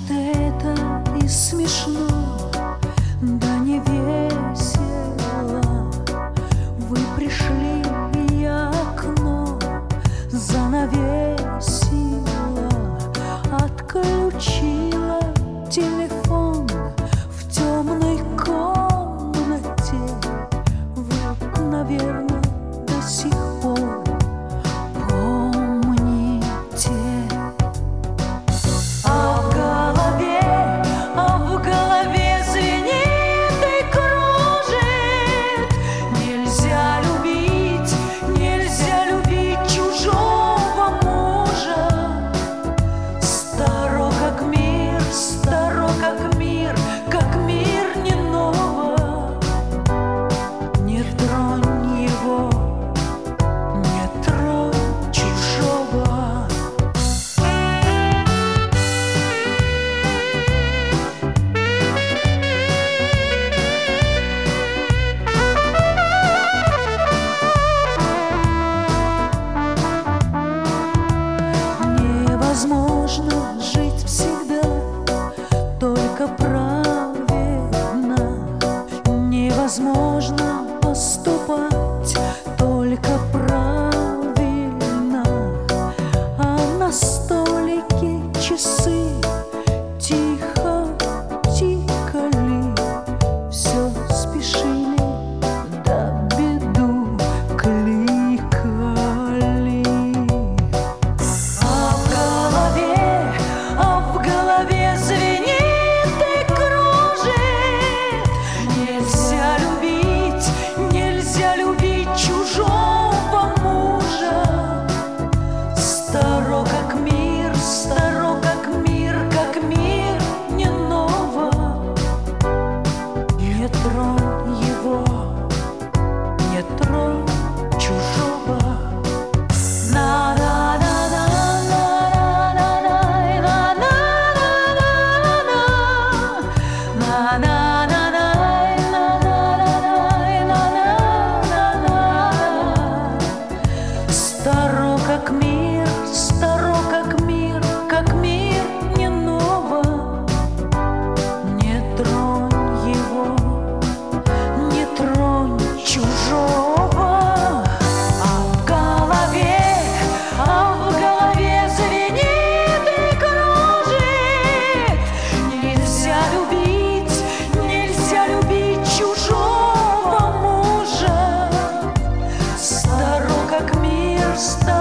это и смешно, да не весело. Вы пришли, и я окно занавесила, отключила телефон в темной комнате. Вы, наверное, до сих пор помните. А в голове звенит и кружит. Нельзя любить чужого мужа. Старо как мир, как мир не ново. Не тронь его, не тронь чужого. Невозможно жить всегда только праведно. Невозможно поступать только правильно. А на столике часы тихо тикали, все спешили, да беду кликали. А в голове звенит и кружит. Нельзя любить чужого мужа. Старо как мир, как мир не ново. Не тронь его, не тронь чужого. Старо как мир не ново. Не тронь его, не тронь чужого. А в голове звенит и кружит. Нельзя любить чужого мужа. Старо как мир,